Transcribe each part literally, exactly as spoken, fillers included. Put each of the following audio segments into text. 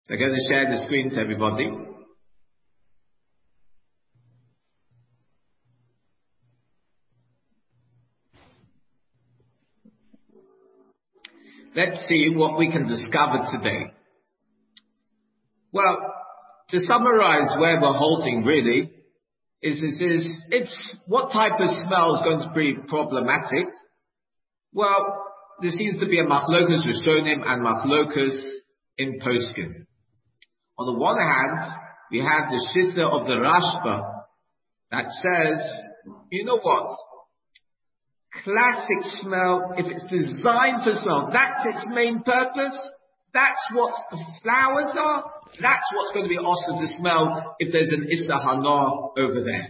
So I'm going to share the screen to everybody. Let's see what we can discover today. Well, to summarize where we're holding really, is, is, is it's what type of smell is going to be problematic. Well, there seems to be a machlokas rishonim and machlokas in poskim. On the one hand, we have the shitta of the Rashba that says, you know what? Classic smell, if it's designed to smell, that's its main purpose. That's what the flowers are. That's what's going to be awesome to smell if there's an Issa Hana over there.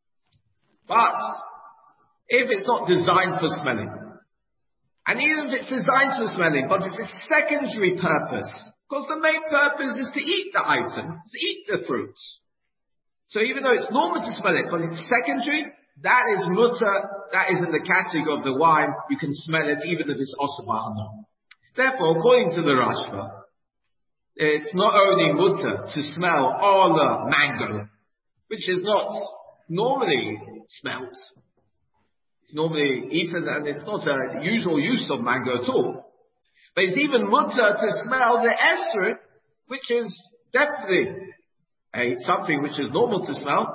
But if it's not designed for smelling, and even if it's designed for smelling, but it's a secondary purpose, because the main purpose is to eat the item, to eat the fruits. So even though it's normal to smell it, but it's secondary, that is mutter, that is in the category of the wine, you can smell it even if it's Osir B'Hana. Therefore, according to the Rashba, it's not only mutter to smell all the mango, which is not normally smelled. It's normally eaten and it's not a usual use of mango at all. But it's even mutter to smell the esrog, which is definitely a, something which is normal to smell.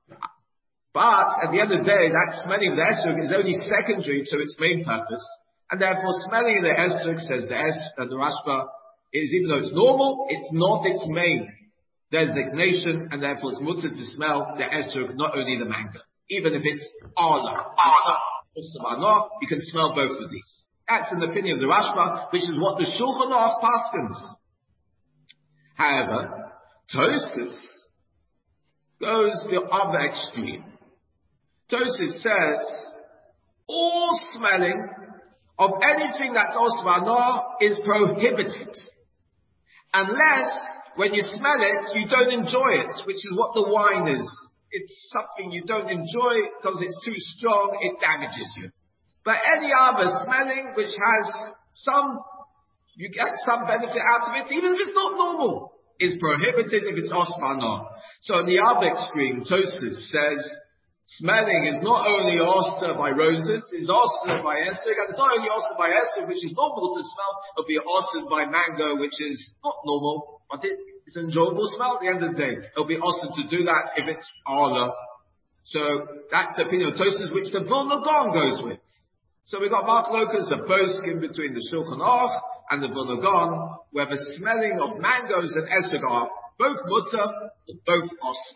But at the end of the day, that smelling of the esrog is only secondary to its main purpose. And therefore, smelling the esrog, says the es, uh, the Rashba, is even though it's normal, it's not its main designation, and therefore it's mutter to smell the esrog, not only the mango. Even if it's Allah, Allah, you can smell both of these. That's an opinion of the Rashba, which is what the Shulchan Aruch paskins. However, Tosfos goes the other extreme. Tosfos says, all smelling of anything that's Osir B'Hana is prohibited. Unless, when you smell it, you don't enjoy it, which is what the wine is. It's something you don't enjoy because it's too strong, it damages you. But any other smelling which has some, you get some benefit out of it, even if it's not normal, is prohibited if it's Osir B'Hana. So on the other extreme, Tosfos says, smelling is not only osir by roses, it's osir by esrog, and it's not only osir by esrog, which is normal to smell, it'll be osir by mango, which is not normal, but it is an enjoyable smell at the end of the day. It'll be osir to do that if it's Allah. So that's the opinion of Tosfos, which the Vilna Gaon goes with. So we've got machlokas, the poskim between the Shulchan Aruch and the Vilna Gaon, where the smelling of mangoes and esrog are both mutter, both osir.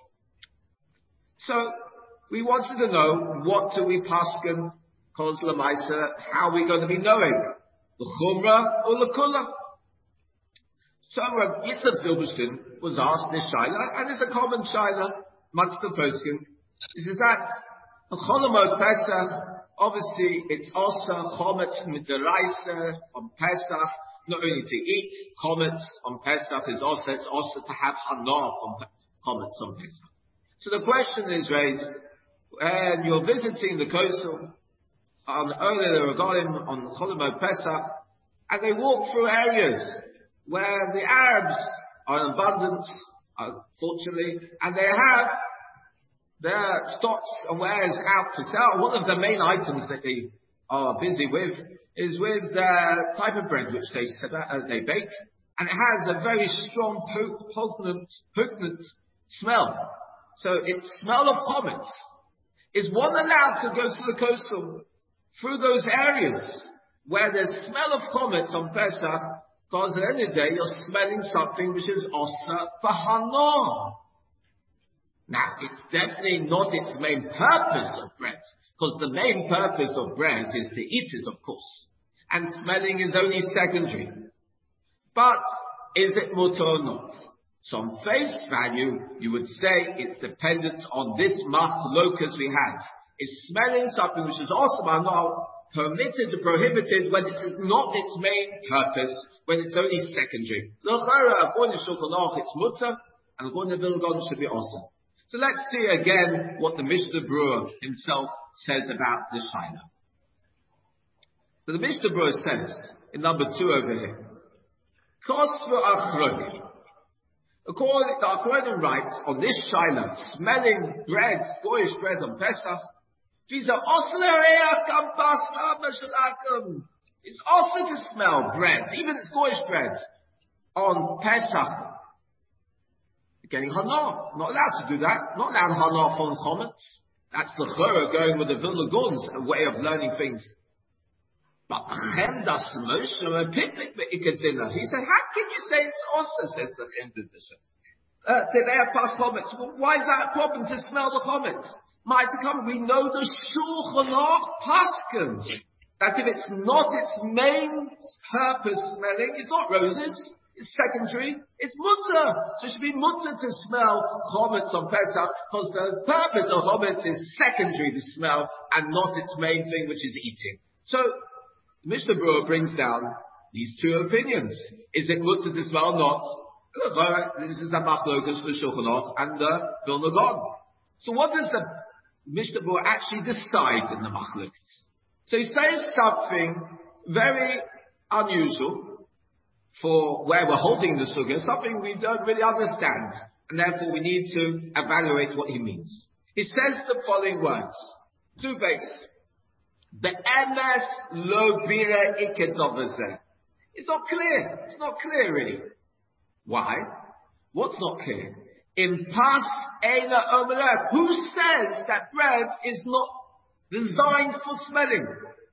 So we wanted to know, what do we paskin, kos lemaisa, how are we going to be knowing? The chumrah or the kula? So Rabbi Yitzchak Zilberstein was asked this shaila, and it's a common shaila amongst the poskim. This is that the Cholamot Pesach, obviously it's also chometz midaraisa on Pesach, not only to eat chometz on Pesach, is also it's also to have hana from chometz on Pesach. So the question is raised, when you're visiting the coastal, on earlier regalim on Cholamot Pesach, and they walk through areas where the Arabs are abundant, unfortunately, and they have their stocks and wares out to sell. One of the main items that they are busy with is with the type of bread which they uh, they bake, and it has a very strong, potent, potent smell. So it's smell of chometz. Is one allowed to go to the coastal through those areas where there's smell of chometz on Pesach? Because at the end of the day, you're smelling something which is Osir B'Hana. Now, it's definitely not its main purpose of bread, because the main purpose of bread is to eat it, of course. And smelling is only secondary. But, is it mutter or not? So on face value, you would say it's dependent on this machlokas we had. Is smelling something which is Osir B'Hana permitted or prohibited when it is not its main purpose, when it's only secondary? L'chara, according to Shulchan Aruch, it's mutter, and according to Vilna Gaon, it should be osir. So let's see again what the Mishnah Berurah himself says about this shaila. So the Mishnah Berurah says, in number two over here, Kos v'achroni, According to Achronim writes on this Shiloh, smelling bread, Goyish bread on Pesach, it's also to smell bread, even it's Goyish bread, on Pesach. Getting hana, not allowed to do that, not allowed hana from chometz. That's the chora going with the Vilna Gaon's way of learning things. But Chem das Moshe a picnic dinner. He said, how can you say it's also, says the Chem tradition? Uh, they have past chometz. Well, why is that a problem to smell the chometz? Might come, we know the Shulchan Aruch paskins that if it's not its main purpose smelling, it's not roses. It's secondary. It's mutter. So it should be mutter to smell chometz on Pesach because the purpose of chometz is secondary to smell and not its main thing, which is eating. So Mishnah Berurah brings down these two opinions. Is it mutter to smell or not? This is the machlokas for Shulchan Aruch and the Vilna Gaon. So what does the Mishnah Berurah actually decide in the machlokas? So he says something very unusual for where we're holding the sugya, something we don't really understand, and therefore we need to evaluate what he means. He says the following words, two base. Be'emes lo bira ikedovazeh. It's not clear. It's not clear really. Why? What's not clear? In pas eina omelech. Who says that bread is not designed for smelling?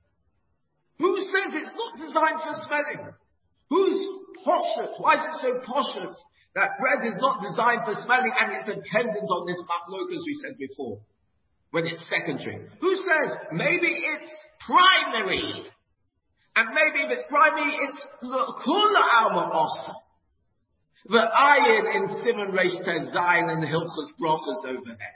Who says it's not designed for smelling? Who's poshut? Why is it so poshut that bread is not designed for smelling and it's dependent on this machlokas we said before, when it's secondary? Who says maybe it's primary? And maybe if it's primary, it's kula alma osa. The ayin in Simon Reish Tez Zayin and Hilchos Brachos over there.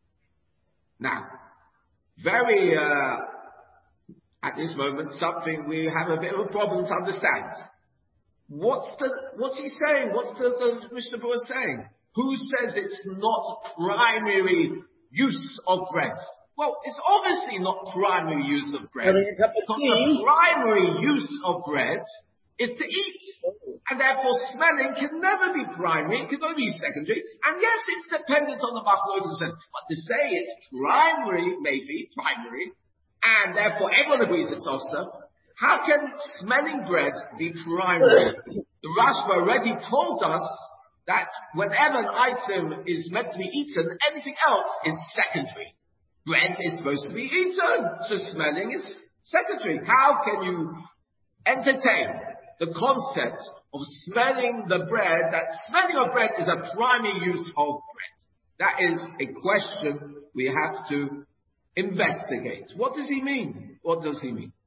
Now, very, uh, at this moment, something we have a bit of a problem to understand. What's the, what's he saying? What's the, the Mishnah Berurah saying? Who says it's not primary use of bread? Well, it's obviously not primary use of bread. Because the primary use of bread is to eat. And therefore smelling can never be primary, it can only be secondary. And yes, it's dependent on the machlokas, but to say it's primary, maybe primary, and therefore everyone agrees it's also, how can smelling bread be primary? The Rashba already told us that whenever an item is meant to be eaten, anything else is secondary. Bread is supposed to be eaten, so smelling is secondary. How can you entertain the concept of smelling the bread, that smelling of bread is a primary use of bread? That is a question we have to investigate. What does he mean? What does he mean?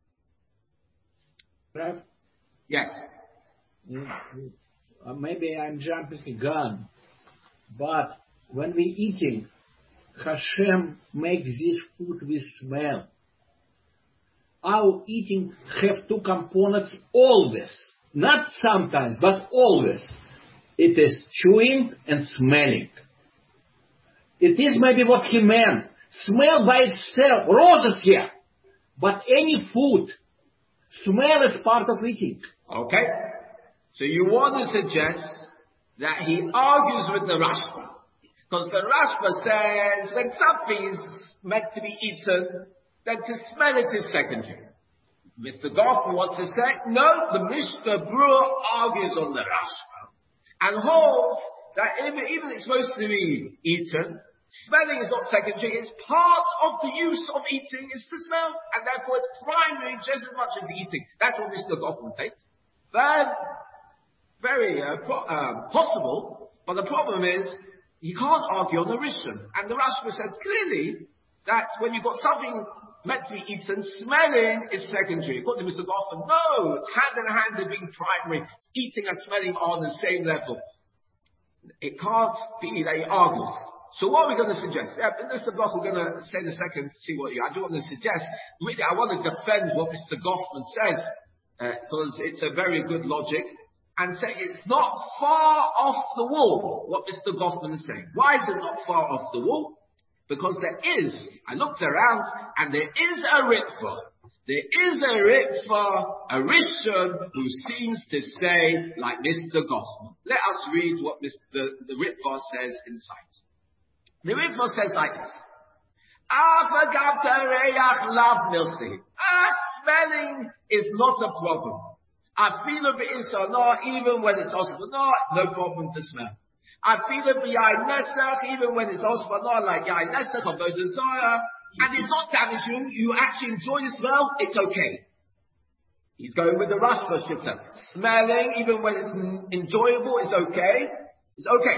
Right? Yes. Uh, maybe I'm jumping the gun, but when we eating, Hashem makes this food with smell. Our eating have two components always, not sometimes, but always. It is chewing and smelling. It is maybe what he meant. Smell by itself, roses here, but any food, smell is part of eating. Okay. So you want to suggest that he argues with the Rashba. Because the Rashba says when something is meant to be eaten, then to smell it is secondary. Mister Goffman wants to say, no, the Mishnah Berurah argues on the Rashba. And holds that even, even it's supposed to be eaten, smelling is not secondary, it's part of the use of eating is to smell, and therefore it's primary just as much as eating. That's what Mister Goffman says. Very, very uh, pro- uh, possible, but the problem is, you can't argue on the Rishon. And the Rashba said clearly that when you've got something meant to be eaten, smelling is secondary. According to Mister Goffman, no, it's hand in hand in being primary. Eating and smelling are on the same level. It can't be that he argues. So what are we going to suggest? Yeah, in this block we're going to say in a second, see what you, I do want to suggest. Really, I want to defend what Mister Goffman says, because uh, it's a very good logic. And say it's not far off the wall, what Mister Goffman is saying. Why is it not far off the wall? Because there is, I looked around, and there is a ritva There is a Ritva, a Rishon, who seems to say like Mister Goffman. Let us read what Mister the, the Ritva says inside. The Ritva says like this. Ah, smelling is not a problem. I feel a bit no, even when it's also no, no problem to smell. I feel a bit even when it's also no, like yain nesach of no desire. And it's not damaging, you actually enjoy the smell, it's okay. He's going with the Rashba Shita. Smelling, even when it's enjoyable, it's okay. It's okay.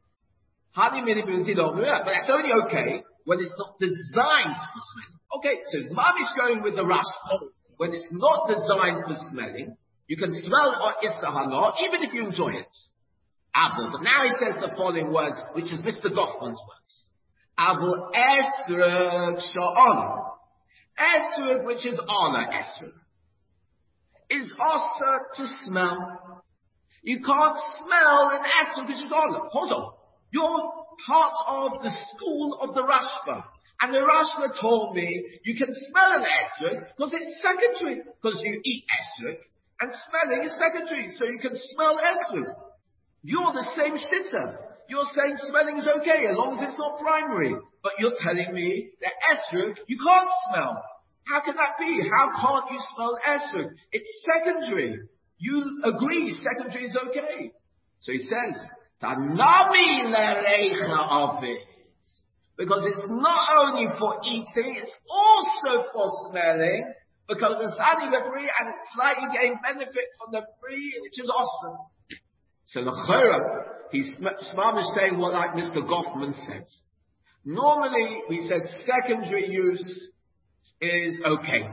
But that's only okay when it's not designed for smelling. Okay, so his mom is going with the Rashba. When it's not designed for smelling, you can smell it on Issa Hana, even if you enjoy it. But now he says the following words, which is Mister Goffman's words. Abu Esrog Sha'on. Esrog, which is honor Esrog, is also to smell. You can't smell an Esrog which is honor. Hold on. You're part of the school of the Rashba. And the Rashba told me you can smell an Esrog because it's secondary. Because you eat Esrog. And smelling is secondary. So you can smell Esrog. You're the same shitter. You're saying smelling is okay as long as it's not primary. But you're telling me that esrog you can't smell. How can that be? How can't you smell esrog? It's secondary. You agree secondary is okay. So he says, Tanami lereicha avid. Because it's not only for eating, it's also for smelling. Because it's only free and it's slightly getting benefit from the free, which is awesome. So l'chora, he's smart saying what like Mister Goffman says. Normally, we said secondary use is okay.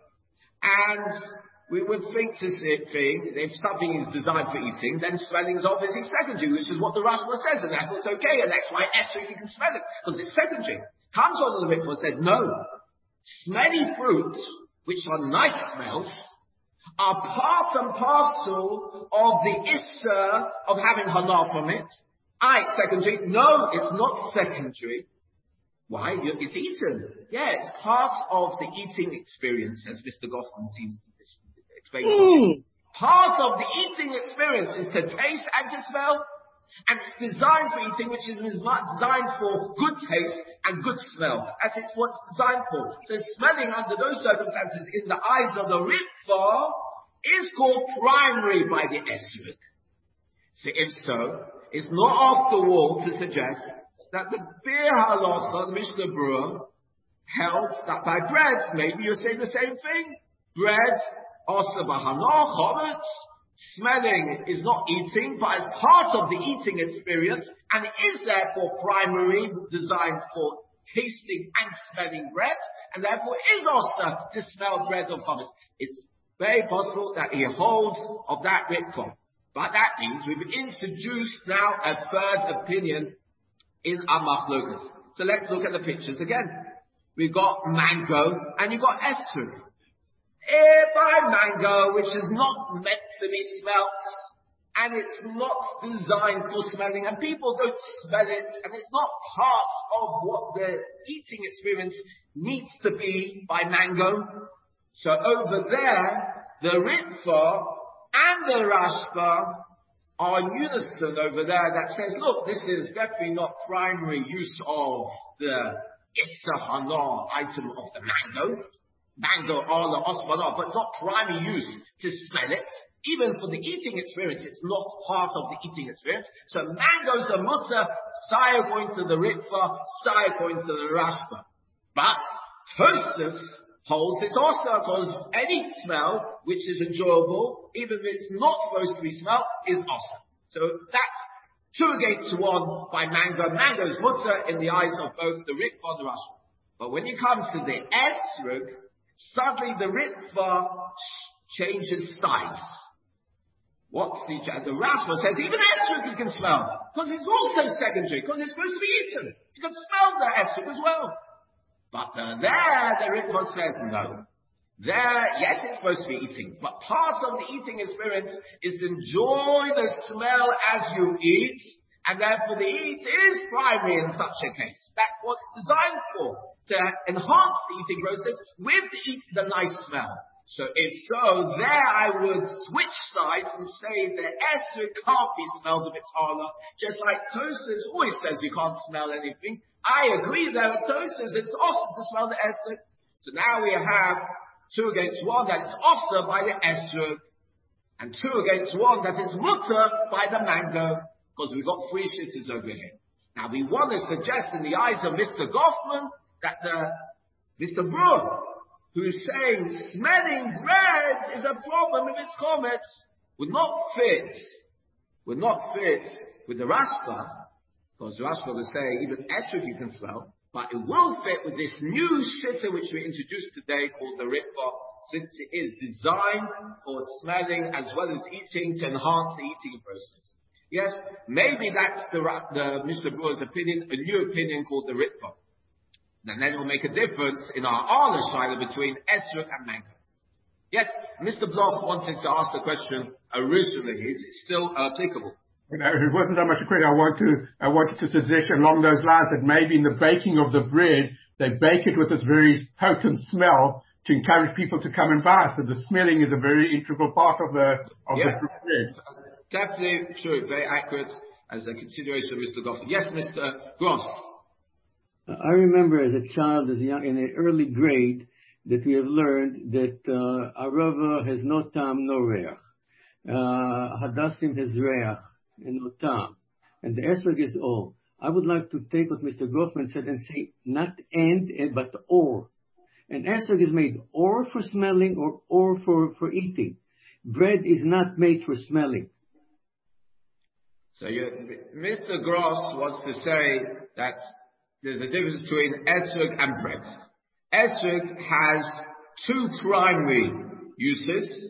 And we would think to say, if something is designed for eating, then smelling is obviously secondary, which is what the Rashba says, and therefore it's okay, and that's why Esther, if you can smell it, because it's secondary. Comes on the Ritva and said, no. Smelly fruits, which are nice smells, are part and parcel of the issa of having hana from it. I, secondary. No, it's not secondary. Why? It's eaten. Yeah, it's part of the eating experience, as Mister Goffman seems to explain. Mm. Part of the eating experience is to taste and to smell. And it's designed for eating, which is designed for good taste and good smell. As it's what's designed for. So smelling under those circumstances in the eyes of the Ritva is called primary by the esrog. So if so, it's not off the wall to suggest that the Bir Halacha, the Mishnah Berurah, held that by bread, maybe you're saying the same thing. Bread, also bahana, chometz, smelling is not eating, but as part of the eating experience, and it is therefore primary, designed for tasting and smelling bread, and therefore is also to smell bread of chometz. It's very possible that he holds of that Ritva. But that means we've introduced now a third opinion in our machlokas. So let's look at the pictures again. We've got mango, and you've got esrog. If by mango, which is not meant to be smelt, and it's not designed for smelling, and people don't smell it, and it's not part of what the eating experience needs to be by mango. So over there, the Ritva and the Rashba are in unison over there that says, look, this is definitely not primary use of the Issa Hana item of the mango. Mango or the osmanah, but it's not primary use to smell it. Even for the eating experience, it's not part of the eating experience. So mangoes are mutter, sai according to the Ritva, sai according to the Rashba. But Tosfos holds it's also because any smell which is enjoyable, even if it's not supposed to be smelt, is awesome. So that's two against one by mango. Mango is mutter in the eyes of both the Ritva and the Rashba. But when you come to the esrog, suddenly the Ritva changes sides. What's the the Rashba says even esrog you can smell because it's also secondary because it's supposed to be eaten. You can smell the esrog as well. But uh, there the Ritva says no. There, yes, it's supposed to be eating, but part of the eating experience is to enjoy the smell as you eat, And therefore the eat is primary in such a case. That's what it's designed for, to enhance the eating process with the, eat, the nice smell. So if so, there I would switch sides and say the esrog can't be smelled if it's harder. Just like Tosfos always says you can't smell anything. I agree there at Tosfos it's awesome to smell the esrog. So now we have two against one that it's also by the esrog, and two against one that it's mutter by the mango, because we've got three shittahs over here. Now we want to suggest in the eyes of Mister Goffman that the Mister Brewer, who's saying smelling bread is a problem if it's comets, would not fit, would not fit with the Rashba, because the Rashba would say even esrog you can smell, but it will fit with this new shittah which we introduced today called the Ritva, since it is designed for smelling as well as eating to enhance the eating process. Yes, maybe that's the, the Mister Brewer's opinion, a new opinion called the Ritva. And then it will make a difference in our Arla Shaila between esrog and mango. Yes, Mister Bloch wanted to ask the question originally. Is it still applicable? You know, it wasn't so much a question. I want to, I wanted to suggest along those lines that maybe in the baking of the bread, they bake it with this very potent smell to encourage people to come and buy. So the smelling is a very integral part of the, of yeah. the bread. Definitely true, very accurate as a consideration of Mister Goffman. Yes, Mister Gross. I remember as a child, as a young, in an early grade, that we have learned that uh, arava has no tam, no reach. Uh, hadassim has reach and no tam. And the esrog is all. I would like to take what Mister Goffman said and say not and, but or. And esrog is made or for smelling or or for, for eating. Bread is not made for smelling. So you, Mister Gross wants to say that there's a difference between esrog and bread. Esrog has two primary uses,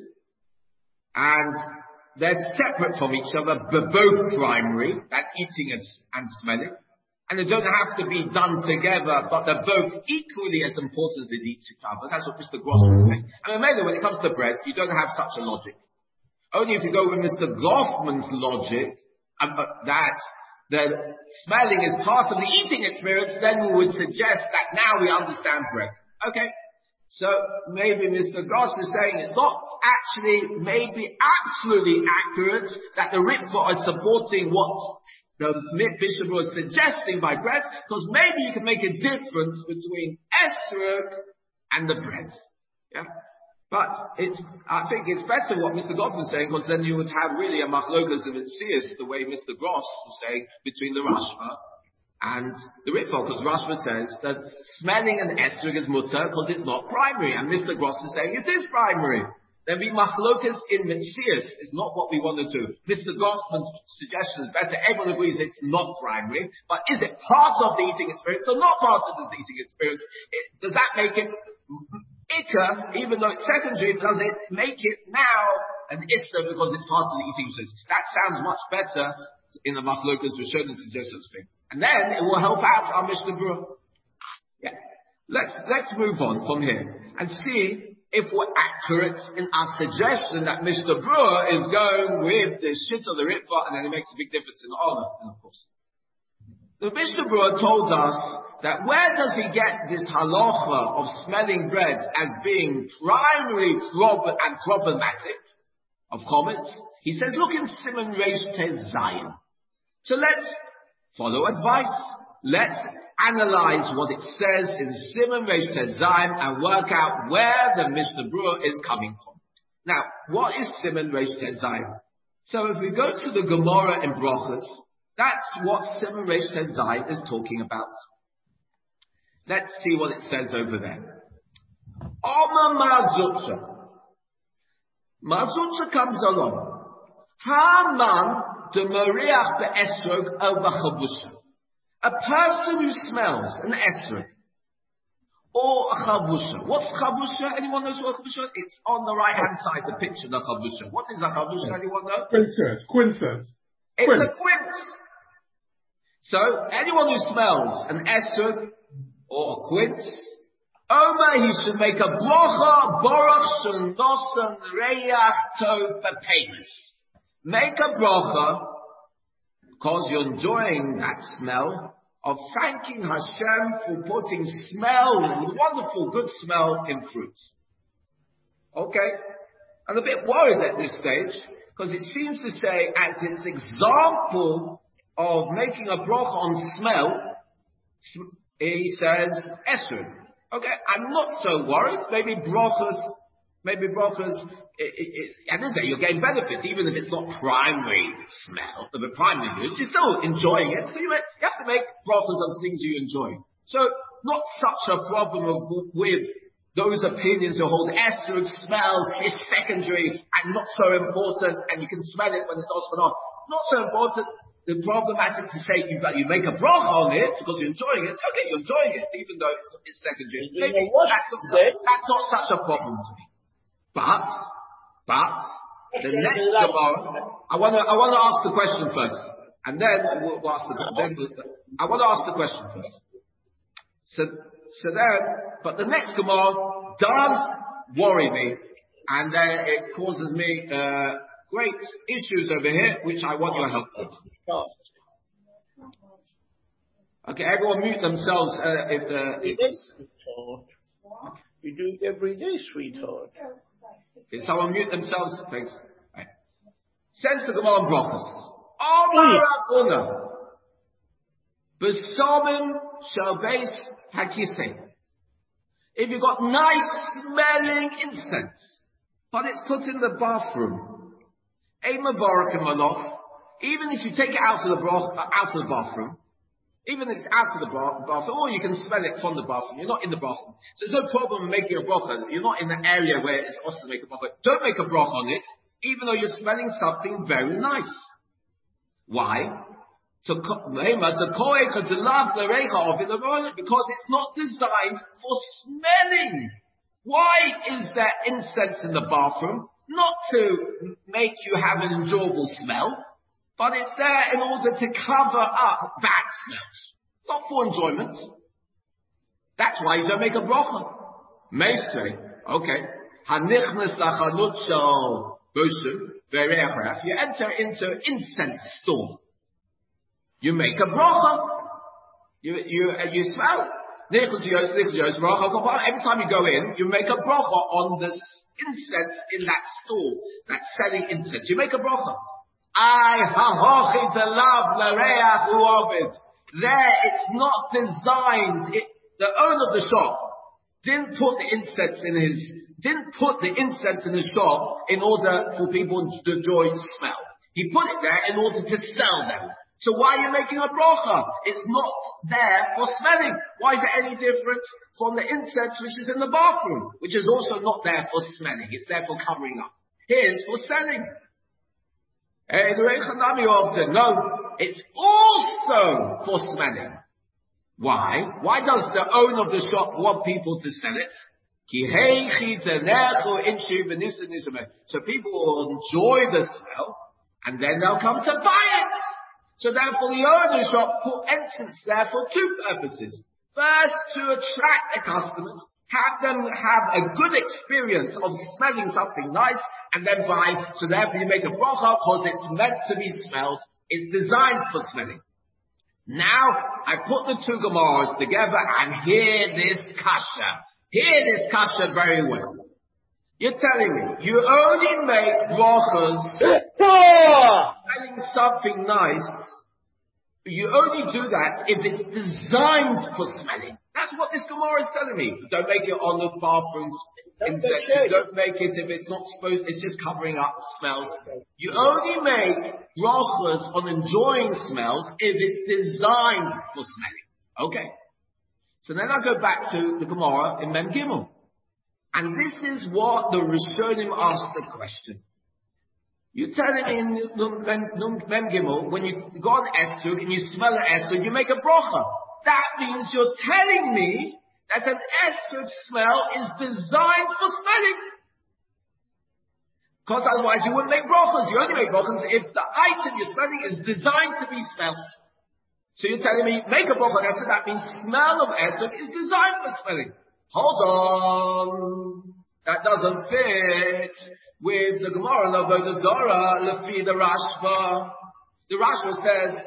and they're separate from each other, but both primary. That's eating and, and smelling. And they don't have to be done together, but they're both equally as important as each other. That's what Mister Gross was saying. And mainly when it comes to bread, you don't have such a logic. Only if you go with Mister Goffman's logic, uh, that the smelling is part of the eating experience, then we would suggest that now we understand bread. Okay? So maybe Mister Gross is saying it's not actually maybe absolutely accurate that the Ritva is supporting what the Bishop was suggesting by bread, because maybe you can make a difference between esrog and the bread. Yeah? But it's, I think it's better what Mister Goff was saying, because then you would have really a machlokas of Itzias, the way Mister Gross was saying, between the Rashba and the Ritva, because Rashba says that smelling an esrog is mutter because it's not primary, and Mister Gross is saying it is primary. Then be machlokas in Mitzias is not what we want to do. Mister Goffman's suggestion is better. Everyone agrees it's not primary, but is it part of the eating experience or not part of the eating experience? It, does that make it Ikka, even though it's secondary, does it make it now an Issa because it's part of the eating experience? That sounds much better in the machlokas Rishonim suggestions thing. And then it will help out our Mishnah Berurah. Yeah. Let's, let's move on from here and see if we're accurate in our suggestion that Mishnah Berurah is going with the shit of the Ritva, and then it makes a big difference in honor, and of course. The Mishnah Berurah told us that where does he get this halacha of smelling bread as being primary prob- and problematic of comments? He says, look in Siman Reish Tez Zayin. So let's follow advice. Let's analyze what it says in Siman Reish Tez Zayin and work out where the Mishnah Berurah is coming from. Now, what is Siman Reish Tez Zayin? So if we go to the Gemara in Brochus, that's what Siman Reish Tez Zayin is talking about. Let's see what it says over there. Oma Mazutza. Mazutza comes along. Haman de Mariach be'esrog o b'chavusha. A person who smells an esrog or a chavusha. What's chavusha? Anyone knows what chavusha? It's on the right hand side, the picture, the chavusha. What is a chavusha? Anyone know? Quinces, quinces. It's quince. a quince. So, anyone who smells an esrog or a quince, Omer, he should make a brocha, borach, shenosan, reyach, tov, bepenis. Make a brocha, Because you're enjoying that smell of thanking Hashem for putting smell, wonderful, good smell in fruits. Okay? I'm a bit worried at this stage, because it seems to say, as its example of making a bracha on smell, he says, Esrog. Okay, I'm not so worried. Maybe brachas, maybe brachas, it, it, it, I didn't say you're getting benefit, even if it's not primary smell, the primary use, you're still enjoying it. So you, make, you have to make brachas on things you enjoy. So, not such a problem of, with those opinions who hold Esrog smell is secondary and not so important, and you can smell it when it's also not. Not so important. The problematic to say you you make a bracha on it because you're enjoying it. Okay, you're enjoying it even though it's, it's secondary. Maybe that's not, that's not such a problem to me. But, but the next Gemara, I want to I want to ask the question first, and then we'll, we'll ask the then I want to ask the question first. So so then, but the next Gemara does worry me, and uh, it causes me uh, great issues over here, which I want your help with. Okay, everyone mute themselves uh, if the... If we do it every day, sweetheart. Okay, someone mute themselves. Thanks. Right. Says the Gemara on Brachos. Omar Rabuna. B'somim shel beis hakisei. If you've got nice smelling incense, but it's put in the bathroom, Ein Mevarach Maloch. Even if you take it out of the broth, out of the bathroom, even if it's out of the bathroom, or you can smell it from the bathroom, you're not in the bathroom. So there's no problem making a bracha. You're not in the area where it's also to make a bracha. Don't make a bracha on it, even though you're smelling something very nice. Why? To because it's not designed for smelling. Why is there incense in the bathroom? Not to make you have an enjoyable smell, but it's there in order to cover up bad smells. Not for enjoyment. That's why you don't make a bracha. Meisrei, okay. Hanichnas lachanut shel boshim ve'reach. You enter into an incense store. You make a bracha. You, you, uh, you smell. Every time you go in, you make a bracha on this incense in that store that's selling incense. You make a bracha. I hahochi to love l'reach u'ovid. There, it's not designed. It, the owner of the shop didn't put the incense in his, didn't put the incense in his shop in order for people to enjoy the smell. He put it there in order to sell them. So why are you making a bracha? It's not there for smelling. Why is it any different from the incense which is in the bathroom, which is also not there for smelling? It's there for covering up. Here's for selling. No, it's also for smelling. Why? Why does the owner of the shop want people to sell it? So people will enjoy the smell, and then they'll come to buy it. So therefore the owner of the shop put entrance there for two purposes. First, to attract the customers, have them have a good experience of smelling something nice, and then buy. So therefore you make a bracha because it's meant to be smelled. It's designed for smelling. Now, I put the two Gemaras together and hear this kasha. Hear this kasha very well. You're telling me, you only make brachas smelling something nice. You only do that if it's designed for smelling. That's what this Gemara is telling me. Don't make it on the bathroom's incense. You don't make it if it's not supposed, it's just covering up smells. You only make brachas on enjoying smells if it's designed for smelling. Okay. So then I go back to the Gemara in Mem Gimel. And this is what the Rishonim asked the question. You're telling me in Mem Gimel, when you go on Esrog and you smell an Esrog, you make a bracha. That means you're telling me that an Esrog smell is designed for smelling. Because otherwise you wouldn't make brachas. You only make brachas if the item you're smelling is designed to be smelled. So you're telling me, make a bracha on Esrog, that means smell of Esrog is designed for smelling. Hold on. That doesn't fit with the Gemara of Avodah Zarah, Lefi the Rashba. The Rashba says,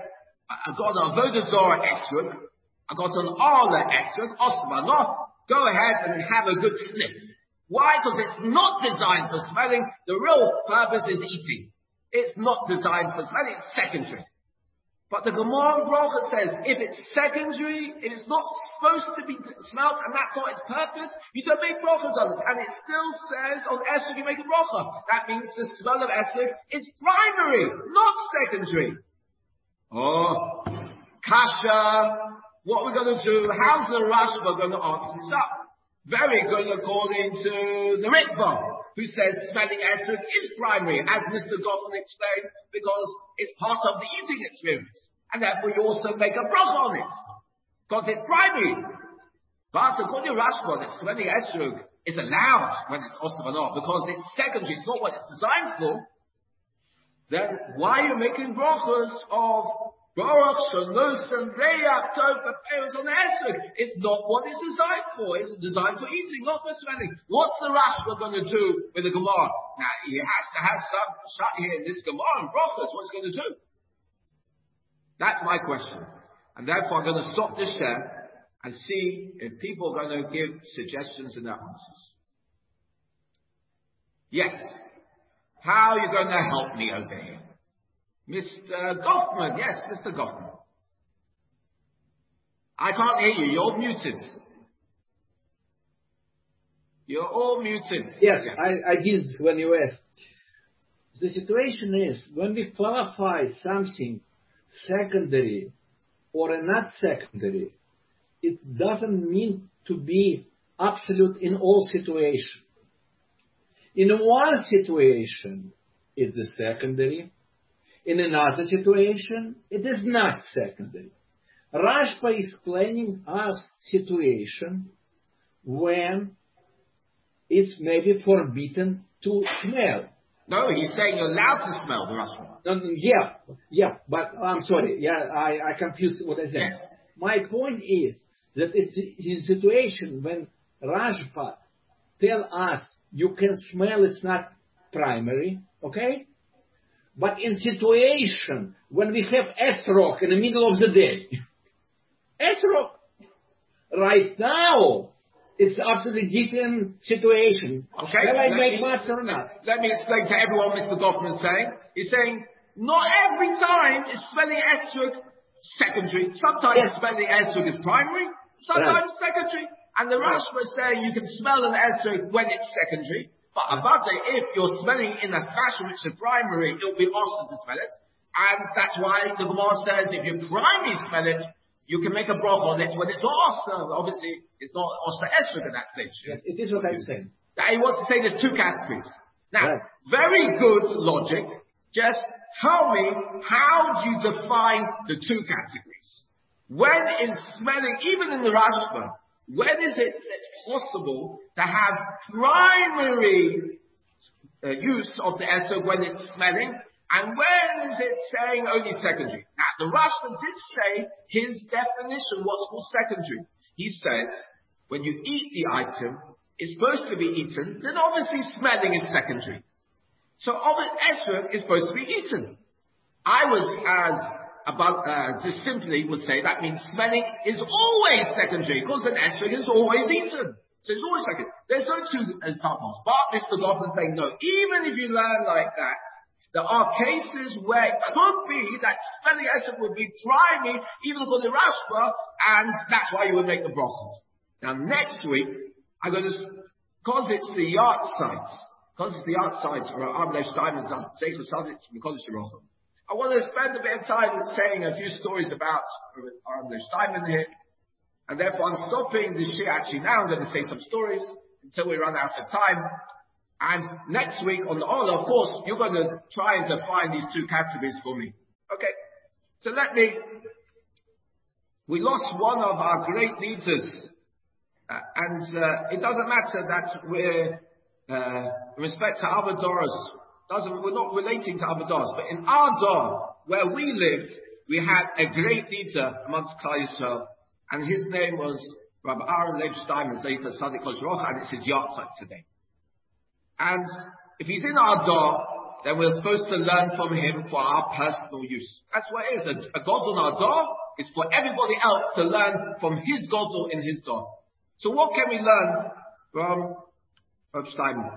I got an Avodah Zorah Esrog, I got an Arla Esrog, Osmanoff, go ahead and have a good sniff. Why? Because it's not designed for smelling. The real purpose is eating. It's not designed for smelling, it's secondary. But the Gemara in Bracha says, if it's secondary, if it's not supposed to be smelt, and that's not its purpose, you don't make brachas on it. And it still says on esrog you make a bracha. That means the smell of esrog is primary, not secondary. Oh, kasha, what we're going to do, how's the Rashba going to answer this up? Very good according to the Ritva, who says smelling esrog is primary, as Mister Goffin explained, because it's part of the eating experience. And therefore you also make a bracha on it, because it's primary. But according to Rashba, that smelling esrog is allowed when it's osmanah, because it's secondary, it's not what it's designed for. Then why are you making brachas of Baruch Shalos and Reach Tov Paperos on the esrog? It's not what it's designed for. It's designed for eating, not for smelling. What's the Rashba going to do with the Gemara? Now, he has to have some shut here in this Gemara and brachas. What's he going to do? That's my question. And therefore I'm going to stop this share and see if people are going to give suggestions and their answers. Yes. How are you going to help me over here? Mister Goffman, yes, Mister Goffman. I can't hear you, you're muted. You're all muted. Yes, yeah. I, I did when you asked. The situation is, when we qualify something secondary or not secondary, it doesn't mean to be absolute in all situations. In one situation, it's a secondary. In another situation, it is not secondary. Rashba is explaining us situation when it's maybe forbidden to smell. No, he's saying you're allowed to smell the Rashba. No, no, yeah, yeah, but I'm sorry. Yeah, I, I confused what I said. Yes. My point is that it's in situation when Rashba tell us you can smell, it's not primary, okay? But in situation when we have esrog in the middle of the day, esrog, right now, it's absolutely different situation. Okay. Shall I let make me, maths or not? Let me explain to everyone Mister Goffman is saying. He's saying, not every time is smelling esrog secondary. Sometimes Yes. smelling esrog is primary, sometimes Right. secondary. And the Rashba is saying you can smell an esrog when it's secondary. But Avada, if you're smelling in a fashion which is primary, it'll be awesome to smell it. And that's why the Gemara says if you primary smell it, you can make a broch on it when it's not awesome. Obviously, it's not awesome esrog at that stage. Yes, it is what I'm saying. Now, he wants to say there's two categories. Now, Right. very good logic. Just tell me, how do you define the two categories? When is smelling, even in the Rashba, when is it it's possible to have primary uh, use of the esrog when it's smelling, and when is it saying only secondary? Now, the Rashba did say his definition, what's called secondary. He says, when you eat the item, it's supposed to be eaten, then obviously smelling is secondary. So esrog is supposed to be eaten. I was as about uh, just simply would say that means smelling is always secondary, because an esrog is always eaten. So it's always secondary. There's no two examples. But Mister Goffman is saying no. Even if you learn like that, there are cases where it could be that smelling esrog would be primary, even for the Rashba, and that's why you would make the brachas. Now next week, I'm going to, because it's the yard site, because it's the yard site, or Armlech Steinman's Zeichel Saditz, because it's Yerochem. I want to spend a bit of time saying a few stories about Armlech Steinman here, and therefore I'm stopping the shir actually now. I'm going to say some stories until we run out of time. And next week on the Ola, of course, you're going to try and define these two categories for me. Okay. So let me, we lost one of our great leaders, uh, and uh, it doesn't matter that we're, uh, in respect to Avodoros, doesn't, we're not relating to Avodoros, but in our Dor, where we lived, we had a great leader amongst Klal Yisrael, and his name was Rabbi Aaron Leib Steinman, Zeichel Sadik Rosh, and it's his yahrzeit today. And if he's in our Dor, then we're supposed to learn from him for our personal use. That's what it is. A, a Godel Nadar is for everybody else to learn from his Godel in his door. So what can we learn from Rav Steinman?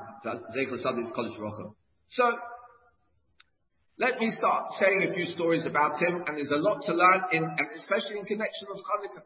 So, let me start saying a few stories about him, and there's a lot to learn, in, and especially in connection of Hanukkah.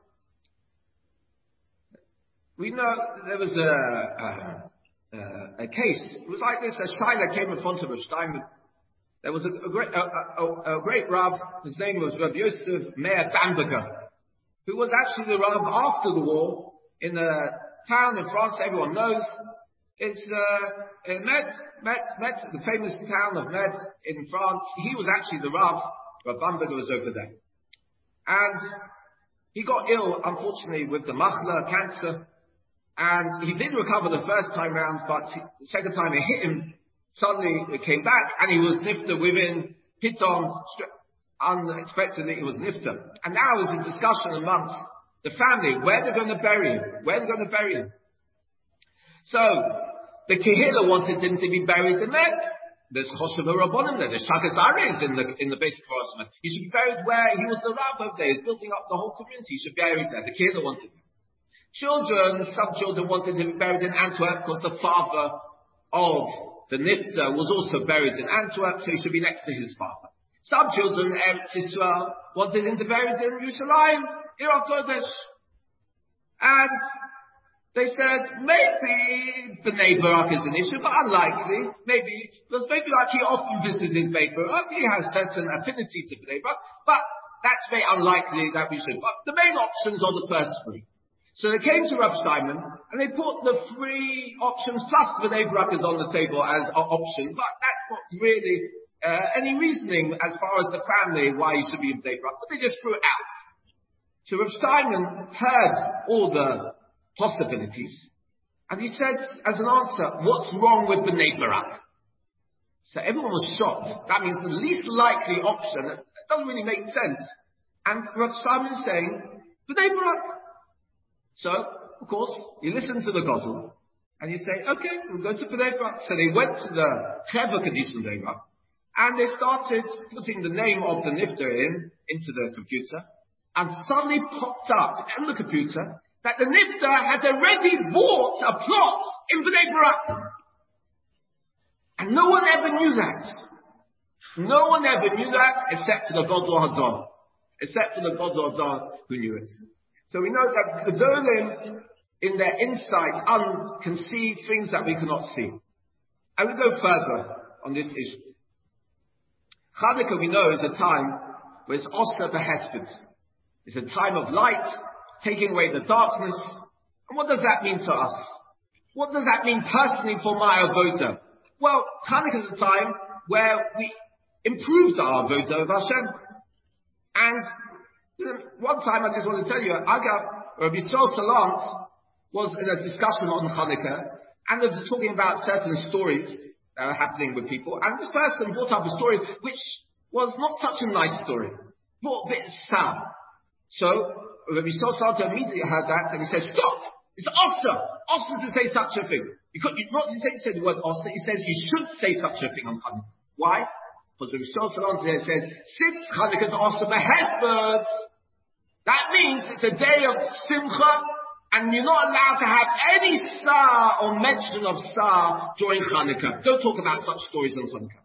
We know there was a, a, a, a case. It was like this: a shaila came in front of Rav Steinman. There was a, a great, a, a, a great Rav. His name was Rav Yosef Meir Bamberger, who was actually the Rav after the war in a town in France. Everyone knows. It's uh, in Metz, Metz, Metz, the famous town of Metz in France. He was actually the Rav. Rav Bamberger was over there. And he got ill, unfortunately, with the machla, cancer. And he did recover the first time round, but the second time it hit him, suddenly it came back, and he was nifta within Piton, unexpectedly, he was nifta. And now there's a discussion amongst the family, where they're going to bury him, where they're going to bury him. So, the Kehillah wanted him to be buried in Metz. There's Choshev Rabbanim there, there's Shakas Ares in the, in the basic forest. He should be buried where he was the Rav over there, he's building up the whole community, he should be buried there. The Kehillah wanted him. Children, some children wanted him buried in Antwerp because the father of the Nifta was also buried in Antwerp, so he should be next to his father. Some children, Eretz Yisrael, wanted him to be buried in Yerushalayim, Iraq Kodesh. And they said, maybe Bnei Barak is an issue, but unlikely. Maybe, because maybe like he often visited Bnei Barak, he has certain affinity to Bnei Barak, but that's very unlikely that we should. But the main options are the first three. So they came to Rav Steinman, and they put the three options, plus Bnei Barak is on the table as an option, but that's not really uh, any reasoning as far as the family why he should be in Bnei Barak, but they just threw it out. So Rav Steinman heard all the possibilities, and he said, as an answer, what's wrong with Bnei Barak? So everyone was shocked. That means the least likely option. It doesn't really make sense. And Rav Steinman is saying, Bnei Barak. So, of course, you listen to the Godel, and you say, okay, we'll go to Bnei Barak. So they went to the Chevra Kaddish Bnei Barak, and they started putting the name of the Nifter in, into the computer, and suddenly popped up on the computer that the Nifter had already bought a plot in Bnei Barak. And no one ever knew that. No one ever knew that except for the Godel Hadar. Except for the Godel Hadar who knew it. So we know that Gedolim, in their insight, un- can see things that we cannot see. And we go further on this issue. Chanukah, we know, is a time where it's Oscar Behesped. It's a time of light, taking away the darkness. And what does that mean to us? What does that mean personally for my avoda? Well, Chanukah is a time where we improved our avoda of Hashem. And one time I just want to tell you, Agav, Rabbi Yisrael Salant was in a discussion on Chanukah, and they were talking about certain stories that were happening with people, and this person brought up a story which was not such a nice story. Brought a bit of sound. So, Rabbi Yisrael Salant immediately heard that, and he said, stop! It's awesome! Awesome to say such a thing. You could, you, not to say, say the word awesome, he says you should say such a thing on Chanukah. Why? Because Rabbi Yisrael Salant says, since Chanukah is awesome, a hesbert, that means it's a day of simcha, and you're not allowed to have any star or mention of star during Chanukah. Don't talk about such stories on Chanukah.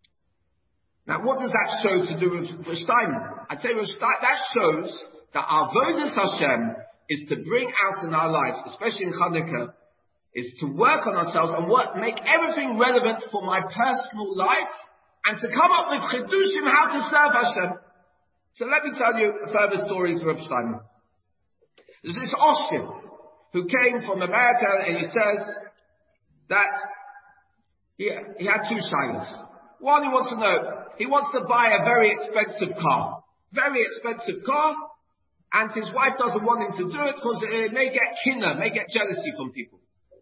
Now, what does that show to do with Rosh Hashanah? I tell you, that shows that our avodas Hashem is to bring out in our lives, especially in Chanukah, is to work on ourselves and work, make everything relevant for my personal life, and to come up with chidushim how to serve Hashem. So let me tell you further stories of Reb Steinman. There's this Oshkin who came from America, and he says that he, he had two shilas. One, he wants to know, he wants to buy a very expensive car. Very expensive car, and his wife doesn't want him to do it because it may get kinna, may get jealousy from people.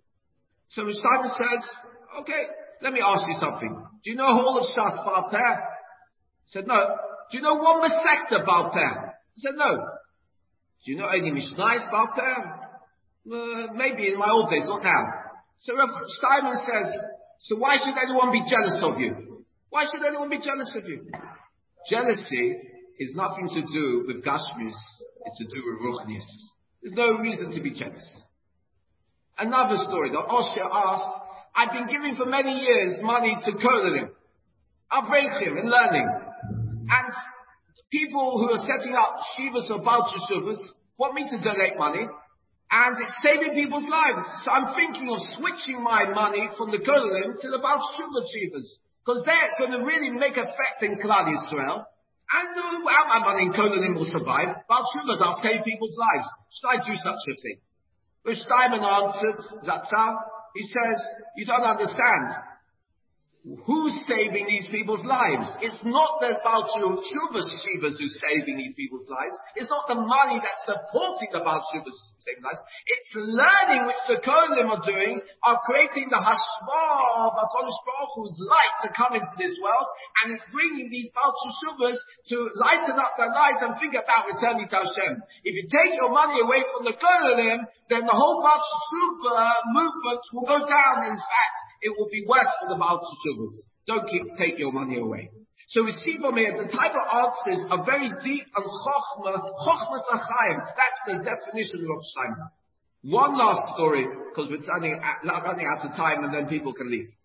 So Reb Steinman says, okay, let me ask you something. Do you know all of Shas Baal Peh? He said, no. Do you know one Masechta Baal Peh? He said, no. Do you know any Mishnayos Baal Peh? Uh, maybe in my old days, not now. So Rav Steinman says, so why should anyone be jealous of you? Why should anyone be jealous of you? Jealousy is nothing to do with Gashmis, it's to do with Ruchnis. There's no reason to be jealous. Another story, the Osher asked, I've been giving for many years money to Kolenim, Avrechim, in learning. And people who are setting up Shivas or Baal Teshuvas want me to donate money, and it's saving people's lives. So I'm thinking of switching my money from the Kolenim to the Baal Teshuvah Shivas, because that's going to really make effect in Klal Yisrael. And uh, well, my money in Kolenim will survive. Baal Teshuvas, I'll save people's lives. Should I do such a thing? Rav Steinman answered, Zatzal, he says, you don't understand. Who's saving these people's lives? It's not the Baal Teshuvah Shivas who's saving these people's lives. It's not the money that's supporting the Baal Teshuvah saving lives. It's the learning which the Kohanim are doing, are creating the hashvah of HaKadosh Baruch Hu's light to come into this world, and it's bringing these Baal Teshuvahs to lighten up their lives and think about returning to Hashem. If you take your money away from the Kohanim, then the whole Baal Teshuvah movement will go down. In fact, it will be worse for the Baal Teshuvahs. Don't keep, take your money away. So we see from here, the type of answers are very deep and chokhmah, chokhmah tzachayim. That's the definition of Shaiman. One last story, because we're running, running out of time and then people can leave.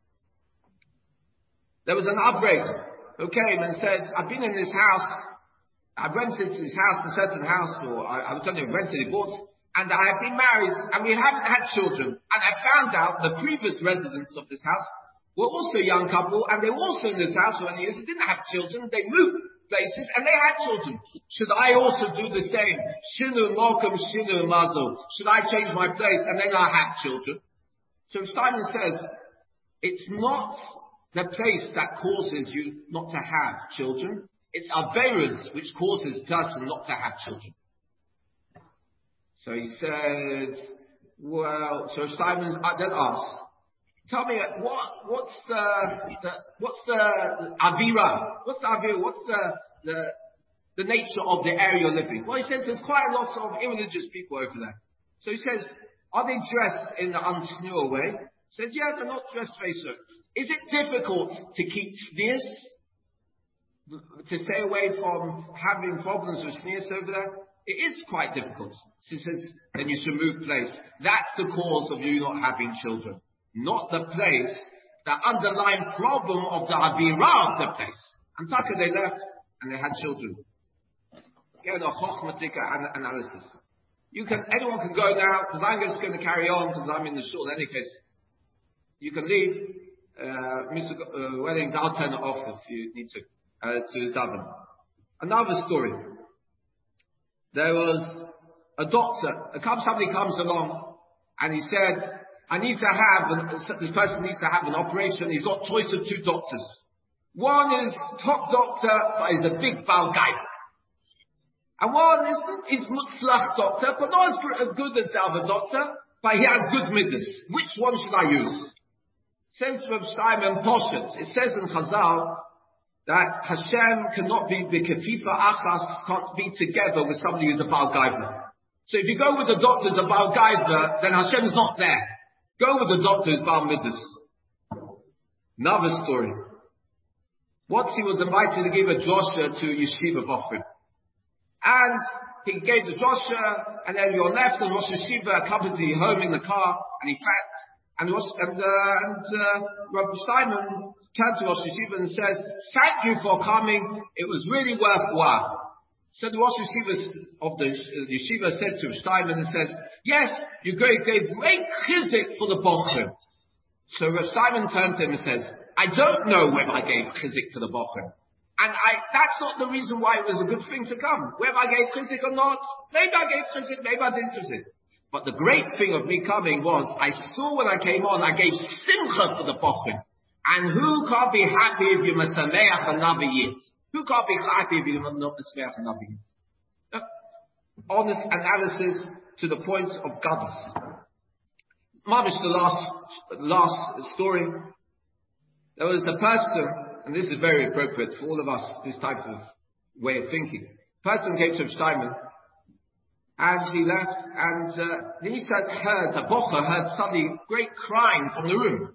There was an upgrade who came and said, I've been in this house, I've rented this house, a certain house, or I, I don't know, rented it, bought, and I have been married, and we haven't had children. And I found out the previous residents of this house were also a young couple, and they were also in this house for many years. They didn't have children. They moved places, and they had children. Should I also do the same? Shinu Malkum, Shinu Mazel. Should I change my place, and then I have children? So Steinman says, it's not the place that causes you not to have children. It's Averas which causes a person not to have children. So he said, well, so Steinman then asked, tell me, what, what's the, the, what's the avira? What's the avira? What's the, the, the nature of the area you're living? Well, he says there's quite a lot of irreligious people over there. So he says, are they dressed in the unsnure way? He says, yeah, they're not dressed very so. Is it difficult to keep sneers? To stay away from having problems with sneers over there? It is quite difficult. So he says, then you should move place. That's the cause of you not having children. Not the place, the underlying problem of the Avirah of the place. And Taka, they left, and they had children. Get a chokhmatic analysis. You can, anyone can go now, because I'm just going to carry on, because I'm in the shul in any case. You can leave, uh, Mister Uh, Wellings, I'll turn it off if you need to, uh, to Daven. Another story. There was a doctor, a, somebody comes along, and he said, I need to have, an, this person needs to have an operation. He's got choice of two doctors. One is top doctor, but he's a big Baal guy. And one is, is Mutzlach doctor, but not as good as the other doctor, but he has good midas. Which one should I use? Says Rav Steinman Poshet. It says in Chazal that Hashem cannot be, the Kefifa Achas can't be together with somebody who's a Baal Gaiva. So if you go with the doctor who's a Baal Gaiva, then Hashem's not there. Go with the doctor who's Baal Midas. Another story. Once he was invited to give a drosha to Yeshiva Bochrim. And he gave the drosha, and then you're left, and Rosh Yeshiva accompanied him home in the car, and he fact, and, Rosh, and, uh, and uh, Rabbi Steinman turned to Rosh Yeshiva and says, thank you for coming, it was really worthwhile. So the Rosh Yeshiva of the uh, Yeshiva said to Steinman and says, yes, you gave, gave great chizik for the Bochrim. So Rav Steinman turned to him and says, I don't know whether I gave chizik to the Bochrim. And I, that's not the reason why it was a good thing to come. Whether I gave chizik or not, maybe I gave chizik, maybe I didn't chizik. But the great thing of me coming was, I saw when I came on, I gave simcha for the Bochrim. And who can't be happy if you're Mesameach another yit? Who can't be happy if you're not Mesameach another yit? Uh, honest analysis to the point of Gadus. Mamish, the last, last story. There was a person, and this is very appropriate for all of us, this type of way of thinking. A person came to Steinman, and he left, and uh, he said, heard, a bocher heard suddenly great crying from the room.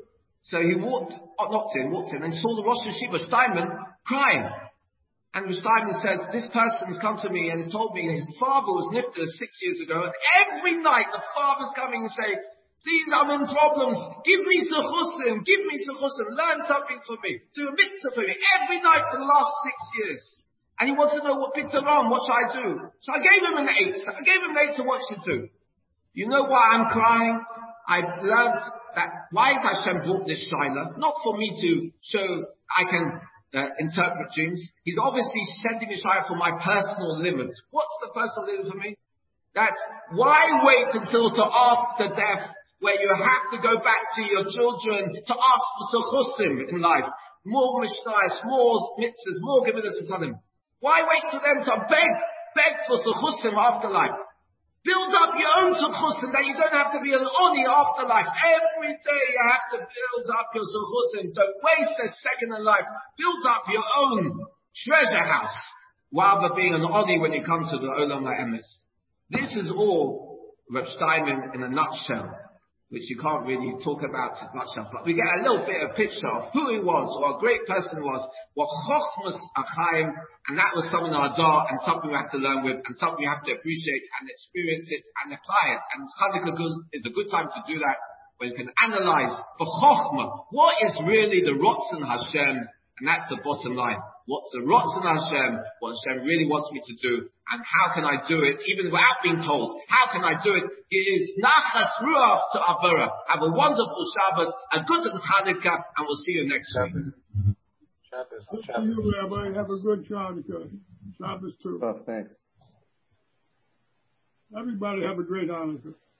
So he walked, knocked in, walked in, and saw the Rosh Yeshiva, Steinman, crying. And Rosh Steinman says, this person has come to me and has told me his father was nifter six years ago, and every night the father's coming and saying, please, I'm in problems, give me sechusim, give me sechusim, learn something for me, do a mitzvah for me, every night for the last six years. And he wants to know what Pitaron, what should I do? So I gave him an eight, I gave him an eight to what to do. You know why I'm crying? I've learned that why has Hashem brought this Shaila? Not for me to show I can uh, interpret dreams. He's obviously sending me Shaila for my personal limit. What's the personal limit for me? That's why wait until to after death where you have to go back to your children to ask for sechusim in life. More mishnayos, more mitzvahs, more gemilas and talim. Why wait till then to beg, beg for sechusim afterlife? Build up your own sechusim that you don't have to be an oni afterlife. Every day you have to build up your sechusim. Don't waste a second in life. Build up your own treasure house rather being an oni when you come to the Olam HaEmes. This is all Reb Steinman in a nutshell, which you can't really talk about in a nutshell, but we get a little bit of a picture of who he was, what a great person he was, what chochmas achaim, and that was something adah, and something we have to learn with, and something we have to appreciate and experience it and apply it. And Chanukah is a good time to do that, where you can analyze for chochmah, what is really the Ratzon Hashem, and that's the bottom line. What's the Ratzon Hashem, what Hashem really wants me to do, and how can I do it, even without being told? How can I do it? It is nachas ruach to Avera. Have a wonderful Shabbos, a good Chanukah, and we'll see you next week. Shabbos. Good to you, Rabbi. Have a good Chanukah. Shabbos too. Oh, thanks. Everybody have a great Hanukkah.